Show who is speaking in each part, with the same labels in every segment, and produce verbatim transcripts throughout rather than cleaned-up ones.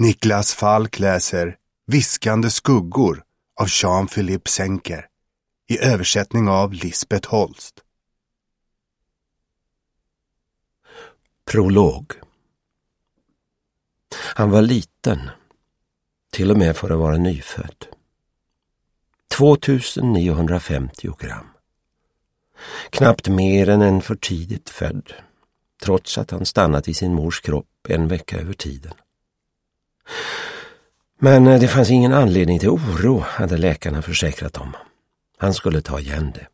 Speaker 1: Niklas Falk läser Viskande skuggor av Jean-Philippe Senker i översättning av Lisbeth Holst.
Speaker 2: Prolog. Han var liten, till och med för att vara nyfödd. tvåtusenniohundrafemtio gram. Knappt mer än en för tidigt född, trots att han stannat i sin mors kropp en vecka över tiden. Men det fanns ingen anledning till oro, hade läkarna försäkrat om. Han skulle ta igen det.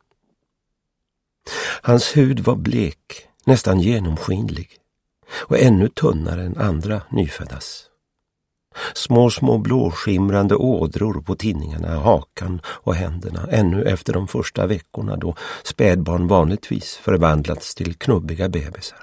Speaker 2: Hans hud var blek, nästan genomskinlig, och ännu tunnare än andra nyföddas. Små, små blåskimrande ådror på tinningarna, hakan och händerna, ännu efter de första veckorna då spädbarn vanligtvis förvandlats till knubbiga bebisar.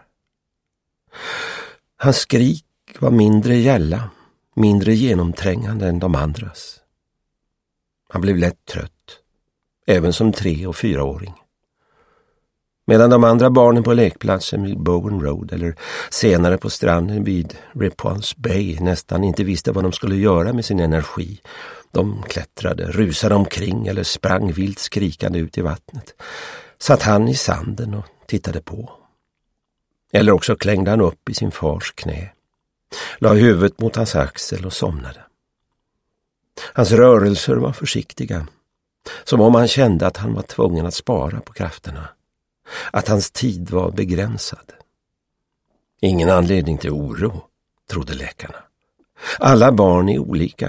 Speaker 2: Hans skrik var mindre gälla, mindre genomträngande än de andras. Han blev lätt trött, även som tre- och fyraåring. Medan de andra barnen på lekplatsen vid Bowen Road eller senare på stranden vid Repulse Bay nästan inte visste vad de skulle göra med sin energi. De klättrade, rusade omkring eller sprang vilt skrikande ut i vattnet. Satt han i sanden och tittade på. Eller också klängde han upp i sin fars knä, la huvudet mot hans axel och somnade. Hans rörelser var försiktiga, som om han kände att han var tvungen att spara på krafterna. Att hans tid var begränsad. Ingen anledning till oro, trodde läkarna. Alla barn är olika.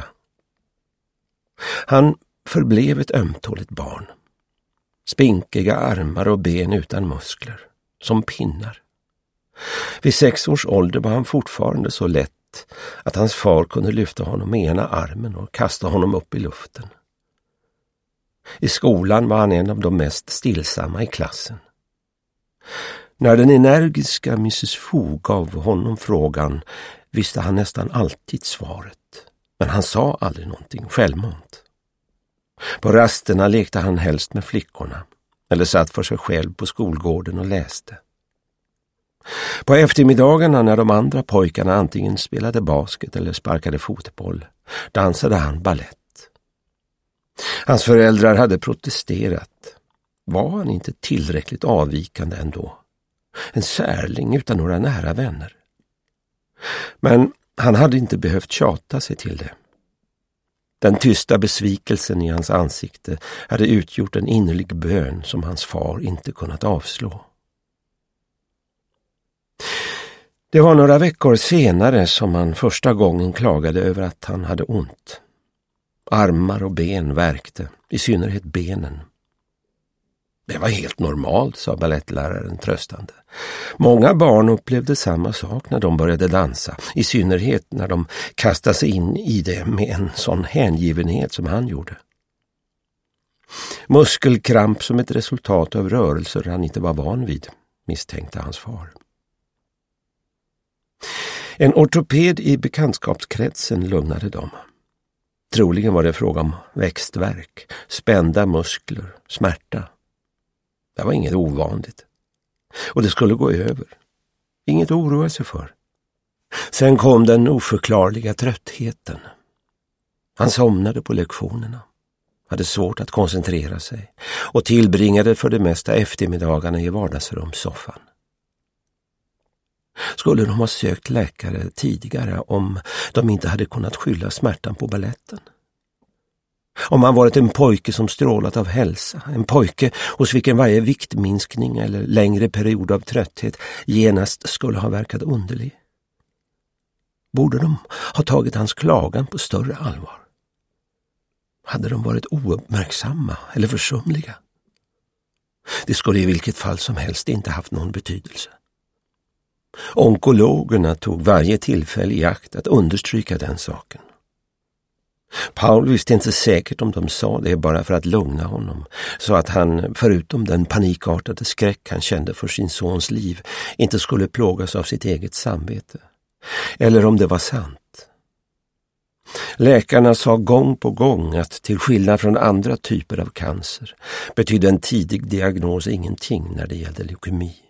Speaker 2: Han förblev ett ömtåligt barn. Spinkiga armar och ben utan muskler, som pinnar. Vid sex års ålder var han fortfarande så lätt att hans far kunde lyfta honom med ena armen och kasta honom upp i luften. I skolan var han en av de mest stillsamma i klassen. När den energiska missus Fu gav honom frågan visste han nästan alltid svaret, men han sa aldrig någonting självmant. På rasterna lekte han helst med flickorna eller satt för sig själv på skolgården och läste. På eftermiddagarna när de andra pojkarna antingen spelade basket eller sparkade fotboll dansade han ballett. Hans föräldrar hade protesterat. Var han inte tillräckligt avvikande ändå? En särling utan några nära vänner. Men han hade inte behövt tjata sig till det. Den tysta besvikelsen i hans ansikte hade utgjort en innerlig bön som hans far inte kunnat avslå. Det var några veckor senare som han första gången klagade över att han hade ont. Armar och ben värkte, i synnerhet benen. Det var helt normalt, sa ballettläraren tröstande. Många barn upplevde samma sak när de började dansa, i synnerhet när de kastade sig in i det med en sån hängivenhet som han gjorde. Muskelkramp som ett resultat av rörelser han inte var van vid, misstänkte hans far. En ortoped i bekantskapskretsen lugnade dem. Troligen var det fråga om växtverk, spända muskler, smärta. Det var inget ovanligt. Och det skulle gå över. Inget att oroa sig för. Sen kom den oförklarliga tröttheten. Han somnade på lektionerna. Hade svårt att koncentrera sig. Och tillbringade för det mesta eftermiddagarna i vardagsrumssoffan. Skulle de ha sökt läkare tidigare om de inte hade kunnat skylla smärtan på balletten? Om han varit en pojke som strålat av hälsa, en pojke hos vilken varje viktminskning eller längre period av trötthet genast skulle ha verkat underlig. Borde de ha tagit hans klagan på större allvar? Hade de varit ouppmärksamma eller försumliga? Det skulle i vilket fall som helst inte haft någon betydelse. Onkologerna tog varje tillfälle i akt att understryka den saken. Paul visste inte säkert om de sa det bara för att lugna honom, så att han, förutom den panikartade skräck han kände för sin sons liv, inte skulle plågas av sitt eget samvete. Eller om det var sant. Läkarna sa gång på gång att till skillnad från andra typer av cancer betydde en tidig diagnos ingenting när det gällde leukemi.